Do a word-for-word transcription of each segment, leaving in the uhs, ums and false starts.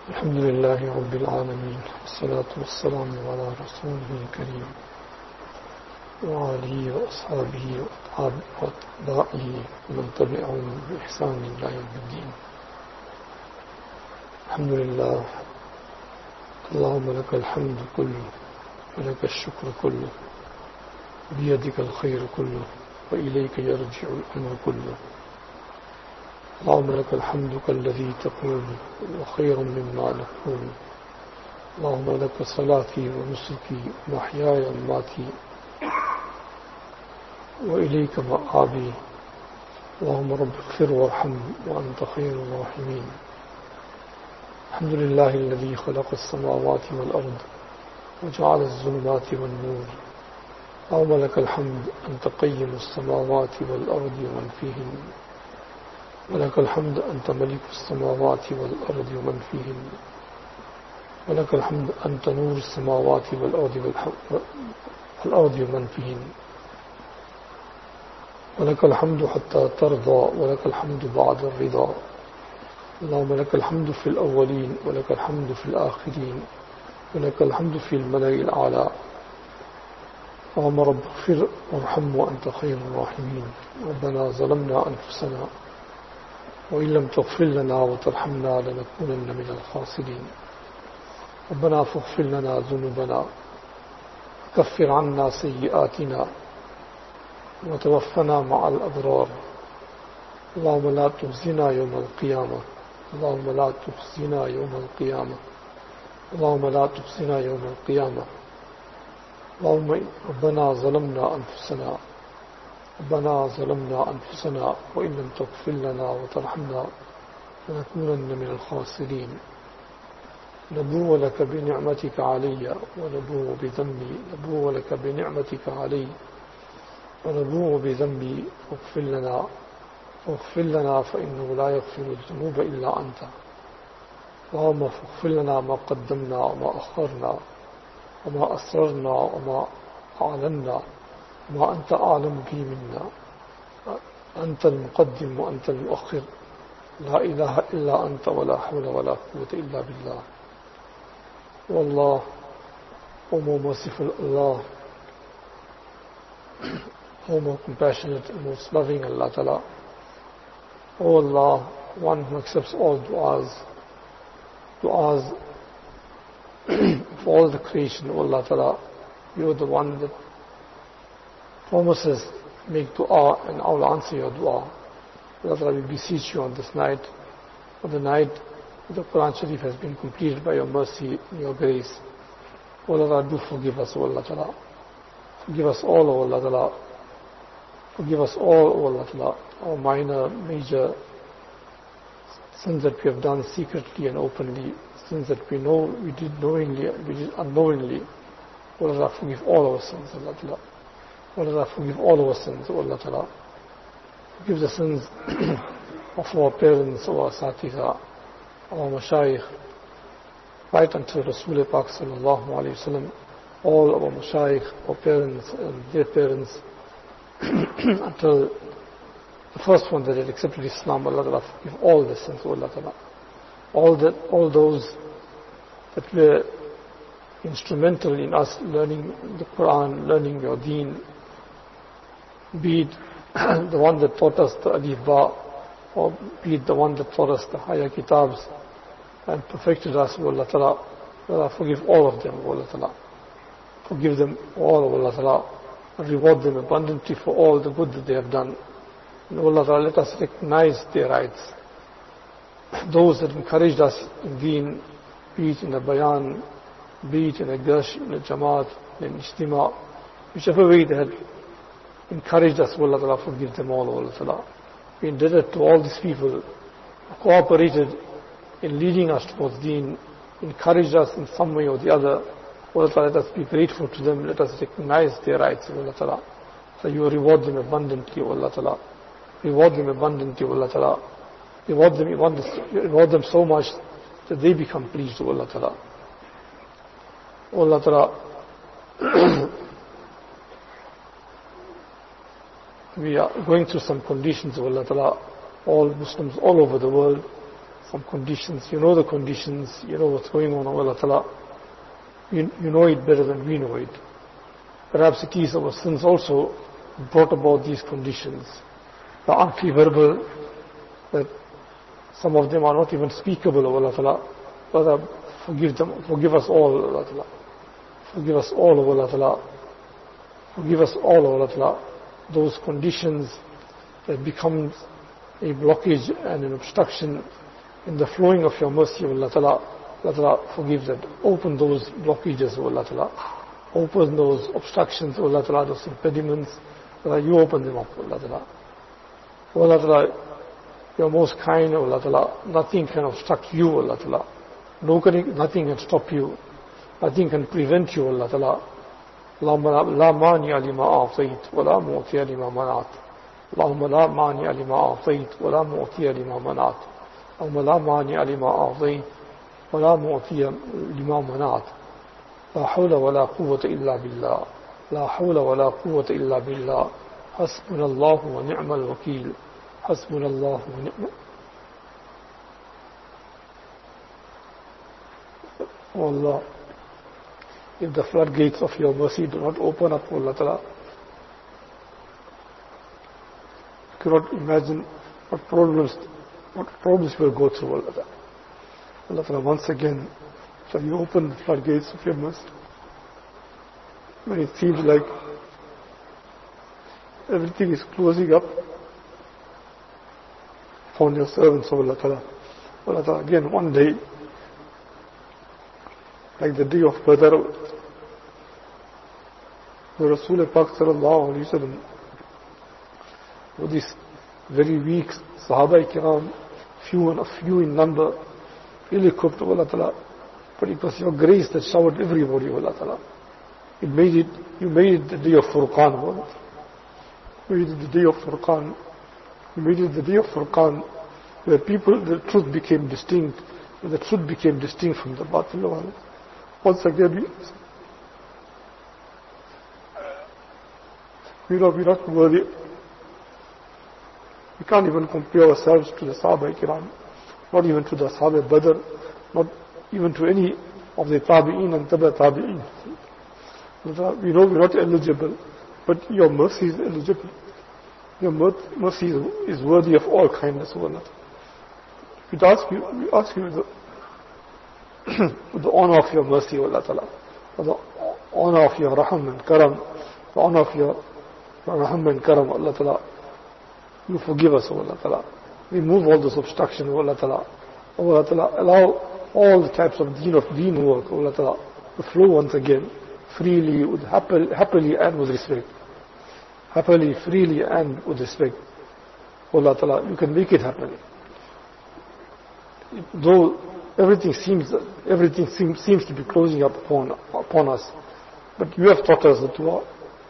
الحمد لله رب العالمين، والصلاة والسلام على رسوله الكريم وآله وأصحابه وأتباعه ومن تبعهم بإحسان إلى يوم الدين. الحمد لله، اللهم لك الحمد كله ولك الشكر كله، بيدك الخير كله وإليك يرجع الأمر كله. اللهم لك الحمد كالذي تقول وخير مما نقول. اللهم لك صلاتي ونسكي ومحياي ومماتي وإليك مآبي. اللهم رب اغفر وارحم وأنت خير الراحمين. الحمد لله الذي خلق السماوات والأرض وجعل الظلمات والنور. اللهم لك الحمد أنت قيم السماوات والأرض ومن فيهن، ولك الحمد أنت ملك السماوات والأرض ومن فيهن، ولك الحمد أنت نور السماوات والأرض والأرض ومن فيهن، ولك الحمد حتى ترضى، ولك الحمد بعد الرضا. اللهم لك الحمد في الأولين ولك الحمد في الآخرين ولك الحمد في الملأ الأعلى. اللهم رب اغفر وارحم وأنت خير الراحمين. ربنا ظلمنا أنفسنا وإن لم تغفر لنا وترحمنا لنكونن من الخاسرين. ربنا فاغفر لنا ذنوبنا وكفر عنا سيئاتنا وتوفنا مع الأبرار. اللهم لا تخزنا يوم القيامة. اللهم لا تخزنا يوم القيامة. اللهم لا تخزنا يوم القيامة. اللهم ربنا ظلمنا أنفسنا ربنا ظلمنا أنفسنا وإن لم تغفر لنا وترحمنا لنكونن من الخاسرين. نبوء لك بنعمتك علي ونبوء بذنبي نبوء لك بنعمتك علي ونبوء بذنبي فاغفر لنا فاغفر لنا فإنه لا يغفر الذنوب إلا أنت. اللهم فاغفر لنا ما قدمنا وما أخرنا وما أسررنا وما أعلنا وما أنت أعلم به منا. أنت المقدم وأنت المؤخر، لا إله إلا أنت ولا حول ولا قوة إلا بالله. والله O more merciful Allah, O more compassionate and most loving Allah Ta'ala. O Allah, one who accepts all du'as, du'as for all the creation. O Allah Ta'ala, you are the one that promises make dua and I will answer your dua. Allah Ta'ala, we beseech you on this night, on the night the Quran Sharif has been completed by your mercy and your grace. O Allah Ta'ala, do forgive us, O Allah Ta'ala. Forgive us all, O Allah Ta'ala. Forgive us all, O Allah Ta'ala, our minor, major sins that we have done secretly and openly, sins that we know we did knowingly, we did unknowingly. O Allah Ta'ala, forgive all our sins, O Allah Ta'ala. O Allah, forgive all our sins, O Allah Ta'ala. Forgive the sins of our parents, our Asatiza, our Mashayikh, right until Rasul Pak Sallallahu Alaihi Wasallam, all our Mashayikh, our parents and their parents, until the first one that had accepted Islam. Allah Ta'ala, forgive all the sins, O Allah Ta'ala. All, that, all those that were instrumental in us learning the Quran, learning your deen, be it the one that taught us the Alif Ba, or be it the one that taught us the higher kitabs and perfected us, O Allah Ta'ala. Allah, forgive all of them, O Allah Ta'ala. Forgive them all, O Allah Ta'ala, and reward them abundantly for all the good that they have done. And O Allah Ta'ala, let us recognize their rights. Those that encouraged us in deen, be it in a bayan, be it in a gash, in a jamaat, in an ijtima, whichever way they had encouraged us, O Allah Ta'ala, forgive them all, O Allah Ta'ala. We indebted to all these people who cooperated in leading us towards deen, encouraged us in some way or the other. O Allah Ta'ala, let us be grateful to them, let us recognize their rights, O Allah Ta'ala. So you reward them abundantly, O Allah Ta'ala. Reward them abundantly, O Allah Ta'ala. Reward them, reward them so much that they become pleased, O Allah Ta'ala. O Allah Ta'ala, we are going through some conditions, O Allah Ta'ala. All Muslims all over the world some conditions. You know the conditions, you know what's going on, Allah Ta'ala. You, you know it better than we know it. Perhaps it is our sins also brought about these conditions. The unfavorable, that some of them are not even speakable, O Allah Ta'ala. Father, forgive them, forgive us all, O Allah Ta'ala. Forgive us all, O Allah Ta'ala. Forgive us all, O Allah Ta'ala. Those conditions that becomes a blockage and an obstruction in the flowing of your mercy, O Allah Ta'ala. Allah Ta'ala, forgive that. Open those blockages, O Allah Ta'ala. Open those obstructions, O Allah Ta'ala, those impediments. Allah, you open them up, O Allah Ta'ala. O Allah Ta'ala, you are most kind, O Allah Ta'ala. Nothing can obstruct you, O Allah Ta'ala. No, nothing can stop you. Nothing can prevent you, O Allah Ta'ala. لا مانع لما أعطيت ولا معطي لما منعت. اللهم لا مانع لما أعطيت ولا معطي لما منعت. اللهم لا مانع لما أعطيت ولا معطي لما منعت. لا حول ولا قوة إلا بالله. لا حول ولا قوة إلا بالله. حسبنا الله ونعم الوكيل. حسبنا الله ونعم. Oh Allah, if the floodgates of your mercy do not open up, O Allah Ta'ala, you cannot imagine what problems, what problems will go through, Allah Ta'ala. Allah Ta'ala, once again, shall you open the floodgates of your mercy when it seems like everything is closing up upon your servants, O Allah Ta'ala. Allah Ta'ala, again, one day, like the day of Badr, where Rasul Pak sallallahu alayhi wa sallam, with this very weak Sahaba Kiram, few and a few in number, really equipped, Allah Ta'ala. But it was your grace that showered everybody, Allah Ta'ala. It made it, you made it the day of Furqan, Allah. You made it the day of Furqan. You made it the day of Furqan, where people, the truth became distinct, where the truth became distinct from the batil, Allah. Once again, we, we know we're not worthy. We can't even compare ourselves to the Sahaba Kiram, not even to the Sahaba Badr, not even to any of the Tabi'in and Taba Tabi'in. We know we're not eligible, but your mercy is eligible. Your mercy is, is worthy of all kindness, O Allah. We ask you, we ask you the with the honor of your mercy, O Allah Ta'ala, for the honor of your raham and karam, the honor of your raham and karam, Allah Ta'ala, you forgive us, O Allah Ta'ala. Remove all those obstructions, O Allah Ta'ala. O Allah Ta'ala, allow all the types of deen of deen work, O Allah Ta'ala, to flow once again, freely, with happily, happily and with respect. Happily, freely and with respect. O Allah Ta'ala, you can make it happen. Though everything seems everything seems, seems to be closing up upon, upon us, but you have taught us the dua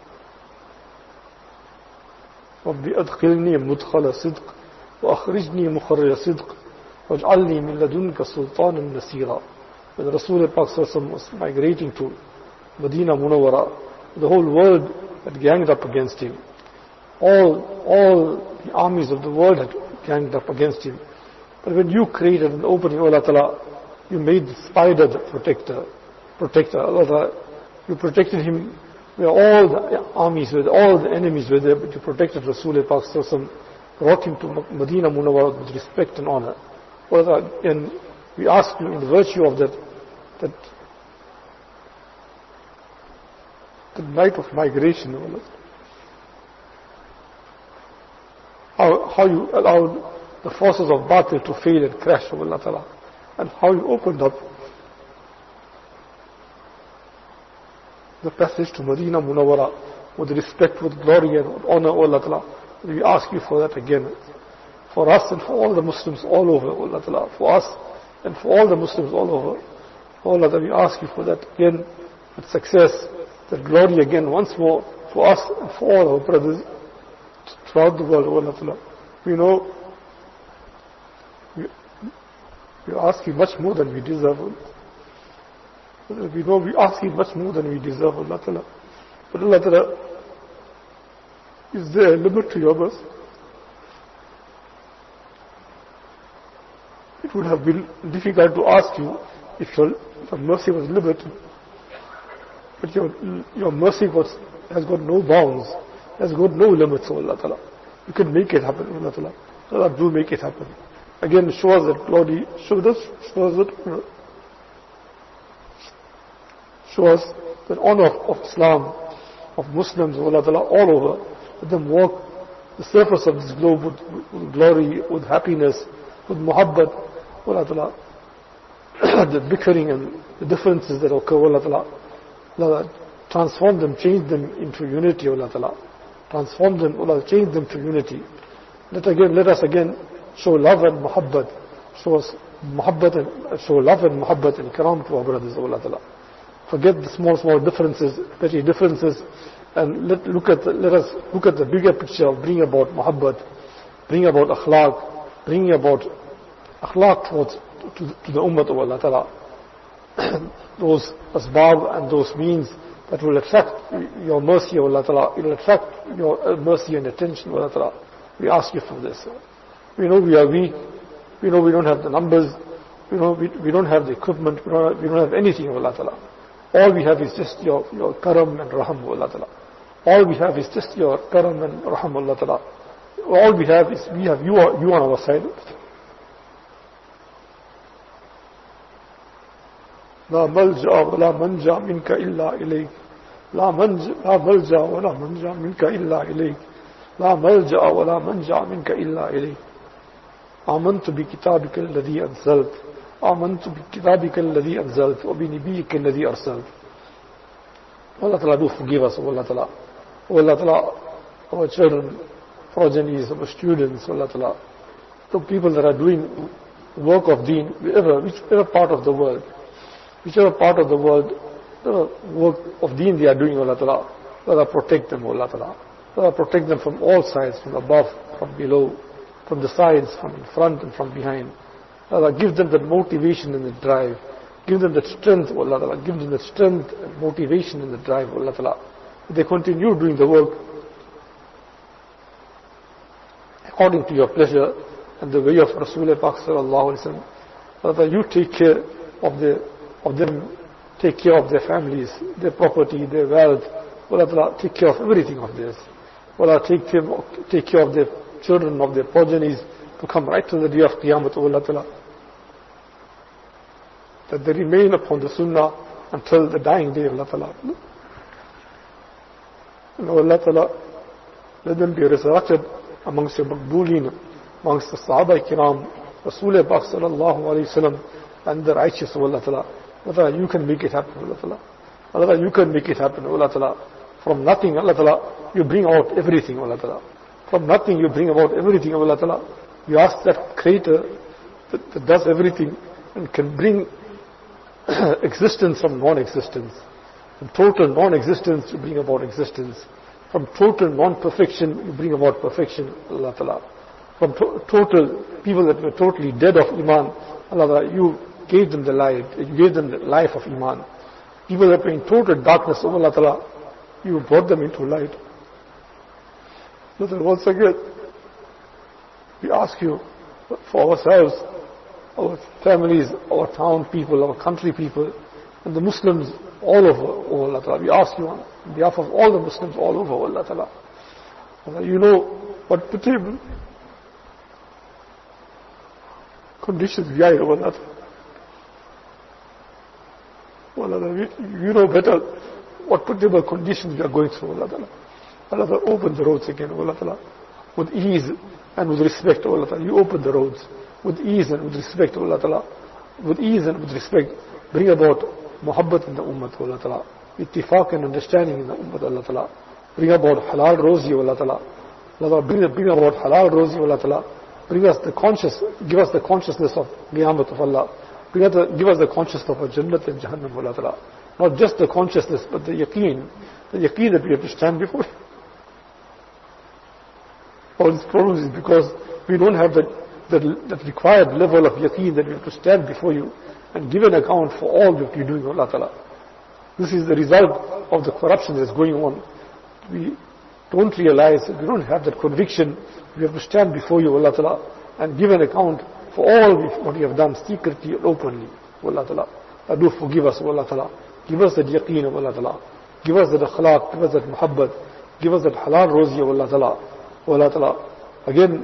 of بِأَدْخِلْنِي مُدْخَلَ صِدْقٍ وَأَخْرِجْنِي مُخْرَجَ صِدْقٍ وَاجْعَلْنِي مِنْ لَدُنْكَ سُلْطَانًا نَصِيرًا. When Rasul Pak was migrating to Medina Munawwara, the whole world had ganged up against him. All, all the armies of the world had ganged up against him. But when you created an opening, Allah Ta'ala, you made the spider the protector. Protector. Allah Ta'ala, you protected him where all the armies were, all the enemies were there, but you protected Rasul Pak, brought him to Medina Munawwara with respect and honor. Allah Ta'ala, and we ask you in the virtue of that, that the night of migration, Allah, how, how you allowed the forces of batil to fail and crash, O Allah Ta'ala, and how you opened up the passage to Medina Munawwara with respect, with glory and with honor, O Allah Ta'ala. We ask you for that again, for us and for all the Muslims all over, O Allah Ta'ala, for us and for all the Muslims all over. O Allah Ta'ala, we ask you for that again, with success, that glory again once more for us and for all our brothers throughout the world, O Allah Ta'ala. We know we, we ask you much more than we deserve. We know we ask you much more than we deserve, Allah Ta'ala. But Allah Ta'ala, is there a limit to your mercy? it would have been difficult to ask you if your, your mercy was limited. But your, your mercy was, has got no bounds, has got no limits, O Allah Ta'ala. You can make it happen, O Allah Ta'ala. Allah, do make it happen. Again, show us that glory, show us, show us that, show us the honor of, of Islam, of Muslims, O Allah Ta'ala, all over. Let them walk the surface of this globe with, with glory, with happiness, with muhabbat, O Allah Ta'ala. The bickering and the differences that occur, O Allah Ta'ala. Allah, transform them, change them into unity, O Allah Ta'ala. Transform them, O Allah, change them to unity. Let again, let us again show love and muhabbat, show us muhabbat and show love and muhabbat and karam to our brothers, O Allah Ta'ala. Forget the small, small differences, petty differences, and let look at the, let us look at the bigger picture of bringing about muhabbat, bring about akhlaq, bringing about akhlaq towards to, to the ummah of Allah Ta'ala. Those asbab and those means that will attract your mercy, O Allah Ta'ala, it will attract your mercy and attention, O Allah Ta'ala. We ask you for this. We know we are weak, we know we don't have the numbers, we know we, we don't have the equipment, we don't have, we don't have anything, O Allah Ta'ala. All we have is just your, your karam and raham, O Allah Ta'ala. All we have is just your karam and raham, O Allah Ta'ala. All we have is we have you, you on our side. لا ملجأ ولا منجا منك إلا إليك لا منج لا ملجأ ولا منجا منك إلا إليك لا ملجأ ولا منجا منك إلا إليك آمنت بكتابك الذي أنزلت آمنت بكتابك الذي أنزلت وبنبيك الذي أرسلت. Allah Ta'ala, do forgive us, Allah Ta'ala. Allah Ta'ala, our children, progenies, our students, Allah Ta'ala, the people that are doing work of deen, whichever, whichever part of the world, whichever part of the world, the work of deen they are doing, Allah Ta'ala, Allah protect them, Allah Ta'ala. Allah protect them from all sides, from above, from below, from the sides, from in front and from behind. Allah, give them that motivation and the drive. Give them that strength, Allah Ta'ala. Give them that strength and motivation and the drive, Allah Ta'ala. They continue doing the work according to your pleasure and the way of Rasulullah Pak Sallallahu Alaihi Wasallam. Allah, you take care of the of them, take care of their families, their property, their wealth. Allah Ta'ala, take care of everything of this. Allah, take care, take care of their children, of their progenies, to come right to the day of Qiyamah, Allah Ta'ala. That they remain upon the Sunnah until the dying day, Allah Ta'ala. And Allah Ta'ala, let them be resurrected amongst your Maqbooleen, amongst the Sahaba Kiram, Rasulullah Pak Sallallahu Alaihi Wasallam, and the righteous, Allah Ta'ala. Allah Ta'ala, you can make it happen, Allah Ta'ala. Allah Ta'ala, you can make it happen, Allah Ta'ala. From nothing, Allah Ta'ala, you bring out everything, Allah Ta'ala. From nothing, you bring about everything, Allah Ta'ala. You ask that Creator that, that does everything and can bring existence from non-existence. From total non-existence, you bring about existence. From total non-perfection, you bring about perfection, Allah Ta'ala. From to total people that were totally dead of Iman, Allah Ta'ala, you gave them the light, you gave them the life of Iman. People that were in total darkness, oh Allah Ta'ala, you brought them into light. So once again, we ask you for ourselves, our families, our town people, our country people, and the Muslims all over, oh Allah Ta'ala. We ask you on behalf of all the Muslims all over, oh Allah Ta'ala. Allah, you know what pitiable conditions we are in, oh Allah Ta'ala. Oh Allah Ta'ala, you know better what pitiable conditions we are going through, Allah Ta'ala. Allah Ta'ala, open the roads again, oh Allah Ta'ala, with ease and with respect, oh Allah Ta'ala. You open the roads with ease and with respect, oh Allah Ta'ala. With ease and with respect, bring about muhabbat in the ummah, oh Allah Ta'ala. Ittifaq and understanding in the ummah, Allah Ta'ala. Bring about halal rozi, oh Allah Ta'ala. Allah Ta'ala, bring, bring about halal rozi, oh Allah Ta'ala. Bring us the conscious, give us the consciousness of Qiyamat of Allah. Bring us the, give us the consciousness of Jannat and Jahannam, oh Allah Ta'ala. Not just the consciousness, but the yaqeen. The yaqeen that we have to stand before. All these problems is because we don't have that, that, that required level of yaqeen that we have to stand before you and give an account for all that you're doing, Allah Ta'ala. This is the result of the corruption that's going on. We don't realize, we don't have that conviction. We have to stand before you, Allah Ta'ala, and give an account for all what we have done secretly and openly. O Allah Ta'ala, uh, do forgive us, O Allah Ta'ala. Give us that yaqeen, O Allah Ta'ala. Give us that akhlaq, give us that muhabbat, give us that halal rozi, O Allah Ta'ala. O Allah Ta'ala, again,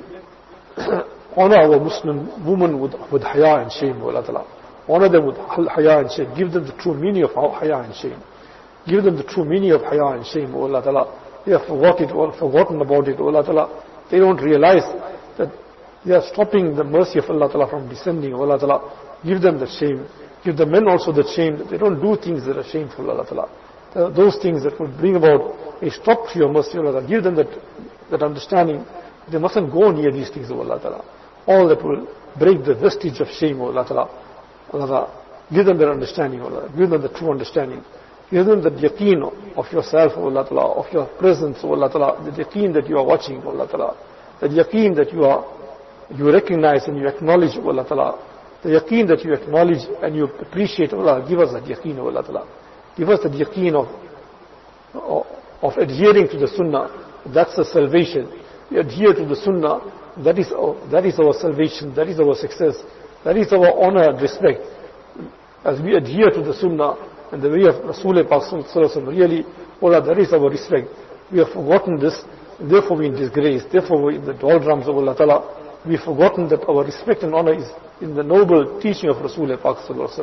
honor our Muslim women with, with haya and shame, O Allah Ta'ala. Honor them with haya and shame. Give them the true meaning of haya and shame. Give them the true meaning of haya and shame, O Allah Ta'ala. They have forgotten, or forgotten about it, O Allah Ta'ala. They don't realize that they are stopping the mercy of Allah Ta'ala from descending, O Allah Ta'ala. Give them the shame. Give the men also the shame that they don't do things that are shameful, Allah Ta'ala. Those things that would bring about a stop to your mercy, O Allah Ta'ala. Give them that, that understanding. They mustn't go near these things, O Allah Ta'ala. All that will break the vestige of shame, O Allah Ta'ala. Allah Ta'ala. Give them their understanding, O Allah. Give them the true understanding. Give them the yaqeen of yourself, O Allah Ta'ala, of your presence, O Allah Ta'ala, the yaqeen that you are watching, O Allah Ta'ala, the yaqeen that you are, you recognize and you acknowledge, O Allah Ta'ala, the yaqeen that you acknowledge and you appreciate, O Allah, give us that yaqeen, O Allah Ta'ala. Give us the yaqeen of, of, of adhering to the sunnah. That's the salvation. We adhere to the sunnah. That is, our, that is our salvation. That is our success. That is our honor and respect. As we adhere to the sunnah and the way of Rasulullah Pak really, oh Allah, that is our respect. We have forgotten this, therefore we are in disgrace. Therefore we are in the doldrums of Allah Ta'ala. We have forgotten that our respect and honor is in the noble teaching of Rasulullah Pak.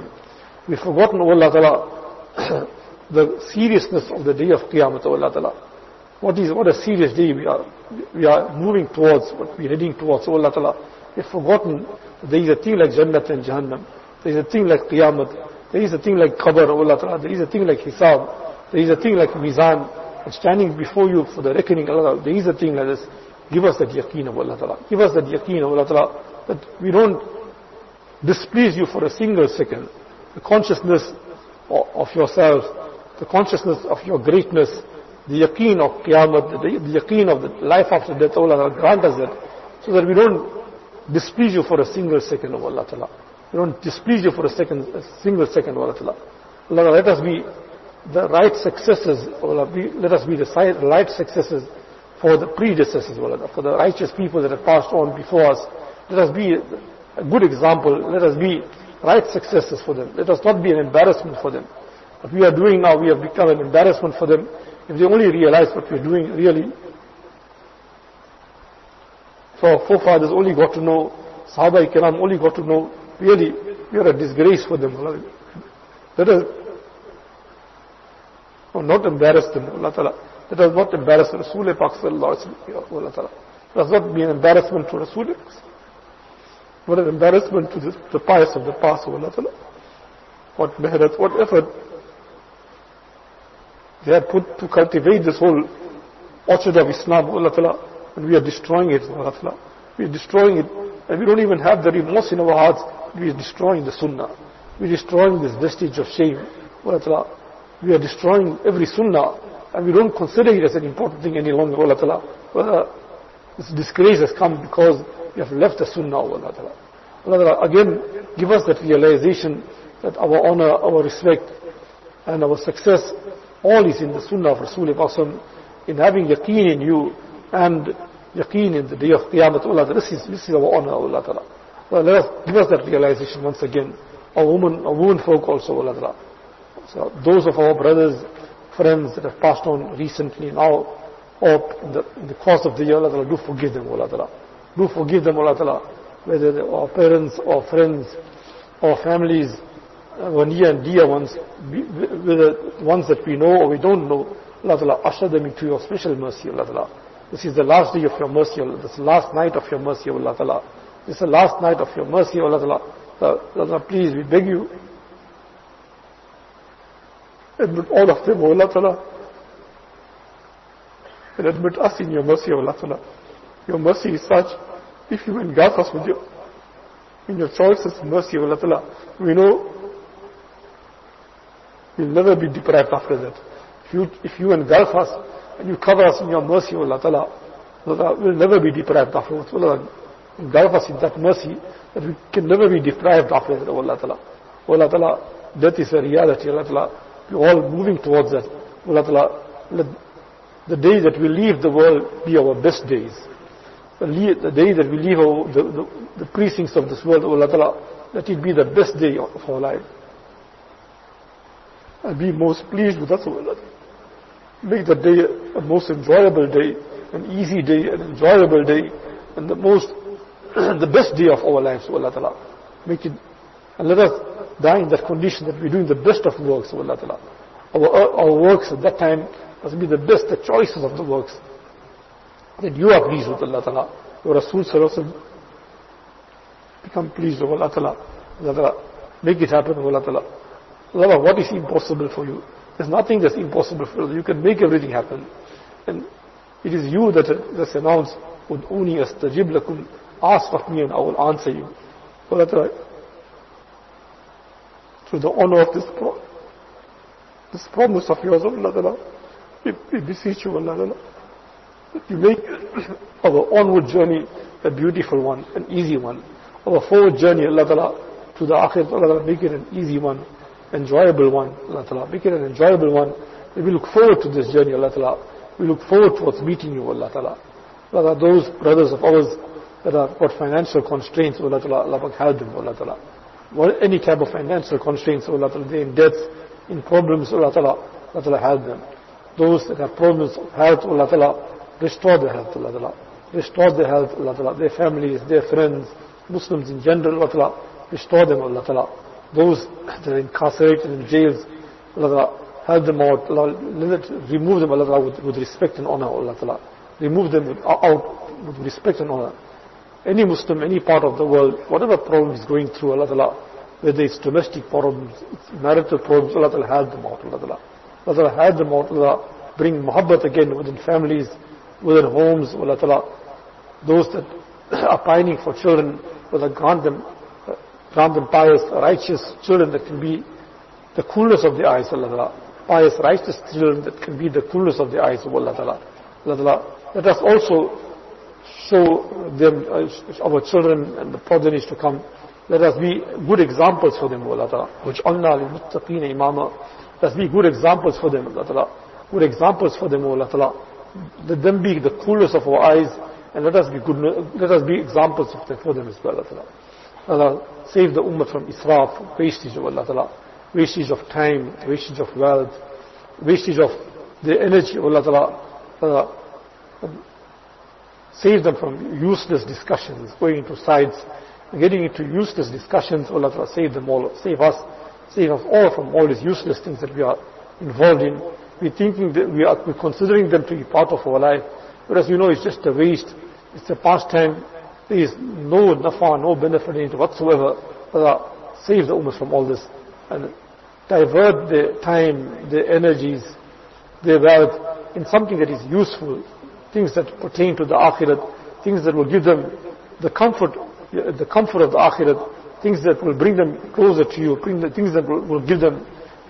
We have forgotten, oh Allah Ta'ala, the seriousness of the day of Qiyamah, oh Allah Ta'ala. What is, what a serious day we are, we are moving towards, what we are heading towards, oh Allah Ta'ala. We have forgotten there is a thing like Jannat and Jahannam. There is a thing like Qiyamah. There is a thing like Qabr, oh Allah Ta'ala. There is a thing like Hisab. There is a thing like Mizan. And standing before you for the reckoning, Allah Ta'ala. There is a thing like this. Give us that yaqeen of Allah Ta'ala. Give us that yaqeen of Allah Ta'ala. That we don't displease you for a single second. The consciousness of yourself, the consciousness of your greatness, the yaqeen of Qiyamah, the, the yaqeen of the life after death, oh Allah Ta'ala, grant us that. So that we don't displease you for a single second of Allah Ta'ala. We don't displease you for a second, a single second, Allah Ta'ala. Allah, let us be the right successors, Allah, be, let us be the right successors for the predecessors, Allah, for the righteous people that have passed on before us. Let us be a good example. Let us be right successors for them. Let us not be an embarrassment for them. What we are doing now, we have become an embarrassment for them. If they only realize what we are doing, really. So our forefathers only got to know, Sahaba Kiram only got to know, really, we are a disgrace for them. Let us not embarrass them, Allah Ta'ala. Let us not embarrass Rasulullah Pak Sallallahu Alaihi Wasallam. Let us not be an embarrassment to Rasulullah. What an embarrassment to the, the pious of the past, Allah Ta'ala. What meherat, what effort they had put to cultivate this whole orchard of Islam, Allah Ta'ala, and we are destroying it, Allah Ta'ala. We are destroying it, and we don't even have the remorse in our hearts. We are destroying the Sunnah. We are destroying this vestige of shame, Allah Ta'ala. We are destroying every Sunnah, and we don't consider it as an important thing any longer, Allah Ta'ala. Well, this disgrace has come because we have left the Sunnah, Allah Ta'ala. Allah Ta'ala, again, give us that realization that our honor, our respect, and our success, all is in the Sunnah of Rasulullah, in having yaqeen in you, and yaqeen in the day of Qiyamah, Allah. This is, this is our honor, Allah Ta'ala. Well, let us give us that realization once again. Our women, our women folk also, Allah Ta'ala. So those of our brothers, friends that have passed on recently now, or in the, in the course of the year, Allah Ta'ala, do forgive them, Allah Ta'ala. Do forgive them, Allah Ta'ala. Whether our parents, or friends, or families, our near and dear ones, whether ones that we know or we don't know, Allah Ta'ala, usher them into your special mercy, Allah Ta'ala. This is the last day of your mercy, Allah. This is the last night of your mercy, Allah Ta'ala. This is the last night of your mercy, Allah Ta'ala. Allah Ta'ala, please, we beg you, admit all of them, Allah Ta'ala, and admit us in your mercy, Allah Ta'ala. Your mercy is such, if you engulf us with your, in your choices, mercy, Allah Ta'ala, we know we'll never be deprived after that. If you, if you engulf us, and you cover us in your mercy, Allah Ta'ala, Allah, we'll never be deprived afterwards. Allah, engulf us in that mercy, that we can never be deprived after that, Allah Ta'ala. Allah Ta'ala, death is a reality, Allah Ta'ala. We're all moving towards that. Allah Ta'ala, let the day that we leave the world be our best days. the, the day that we leave our, the, the, the precincts of this world, O Allah Ta'ala, let it be the best day of our life. And be most pleased with us, O Allah. Make the day a most enjoyable day, an easy day, an enjoyable day, and the most, the best day of our lives, O Allah Ta'ala. Make it, and let us die in that condition that we're doing the best of works, O Allah Ta'ala. Our, our works at that time must be the best, the choices of the works. That you are pleased with Allah Ta'ala. Your Rasul Sallallahu Alaihi Wasallam become pleased with Allah Ta'ala. Allah Ta'ala. Make it happen, O Allah Ta'ala. Allah, what is impossible for you? There's nothing that's impossible for you. You can make everything happen. And it is you that that's announced, Ud'uni astajib lakum. Ask of me and I will answer you. O Allah Ta'ala. Through the honor of this pro this promise of yours, O Allah Ta'ala, we, we beseech you, Allah Ta'ala, that you make our onward journey a beautiful one, an easy one. Our forward journey, Allah Ta'ala, to the Akhirat, Allah Ta'ala, make it an easy one, enjoyable one, Allah Ta'ala, make it an enjoyable one. We look forward to this journey, Allah Ta'ala. We look forward towards meeting you, Allah Ta'ala. Allah Ta'ala, those brothers of ours that have got financial constraints, Allah Ta'ala, Allah help them, Allah Ta'ala. Well, any type of financial constraints, Allah Ta'ala, they're in debts, in problems, Allah Ta'ala, Allah Ta'ala help them. Those that have problems of health, Allah Ta'ala, restore their health, Allah Ta'ala. Restore their health, Allah Ta'ala, their families, their friends, Muslims in general, Allah Ta'ala, restore them, Allah Ta'ala. Those that are incarcerated in jails, Allah Ta'ala, help them out, Allah, let, remove them, Allah Ta'ala, with, with respect and honor, Allah Ta'ala. Remove them with, out with respect and honor. Any Muslim, any part of the world, whatever problem is going through, Allah Ta'ala, whether it's domestic problems, it's marital problems, Allah Ta'ala, help them out, Allah Ta'ala. Allah Ta'ala, help them out, Allah Ta'ala, bring muhabbat again within families, within homes, Allah Ta'ala. Those that are pining for children, Allah grant them, uh, grant them pious, righteous children that can be the coolness of the eyes, Allah Ta'ala. Pious, righteous children that can be the coolness of the eyes of Allah Ta'ala. Allah Ta'ala, let us also show them, uh, our children and the progenies to come. Let us be good examples for them, Allah Ta'ala. وَجْعَلْنَا لِلْمُتَّقِينَ إِمَامًا. Let us be good examples for them, Allah Ta'ala. Good examples for them, Allah Ta'ala. Let them be the coolness of our eyes, and let us be good, let us be examples of them for them as well, Allah Ta'ala. Allah, save the ummah from israf, wastage of Allah Ta'ala. Wastage of time, wastage of wealth, wastage of the energy of Allah Ta'ala. Allah, save them from useless discussions, going into sides, getting into useless discussions. Allah Ta'ala, save them all, save us, save us all from all these useless things that we are involved in. We're thinking that we are we're considering them to be part of our life, whereas you know it's just a waste, it's a pastime. There is no nafa, no benefit in it whatsoever. Allah, save the ummah from all this and divert their time, their energies, their wealth in something that is useful, things that pertain to the akhirat, things that will give them the comfort, the comfort of the akhirat, things that will bring them closer to you, bring the things that will, will give them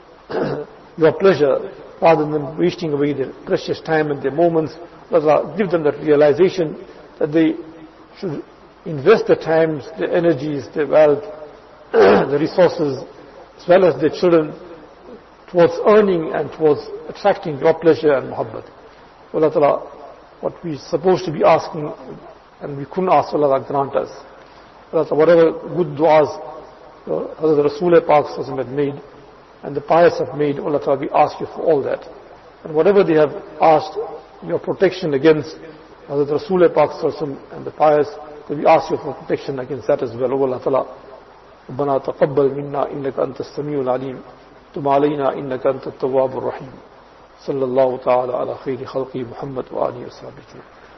your pleasure, rather than wasting away their precious time and their moments. Allah, give them that realization that they should invest their times, their energies, their wealth, the resources, as well as their children, towards earning and towards attracting your pleasure and muhabbat. Allah Ta'ala, what we're supposed to be asking and we couldn't ask, Allah grant us. Allah Ta'ala, whatever good du'as uh, Hazrat Rasul Pak had made and the pious have made, Allah Ta'ala, we ask you for all that. And whatever they have asked, your protection against Hazrat Rasul Pak and the pious, that we ask you for protection against that as well. O Allah Ta'ala, ربنا تقبل منا إنك أنت السميع العليم تب علينا إنك أنت التواب الرحيم صلى الله تعالى على خير خلقه محمد وآله وصحبه.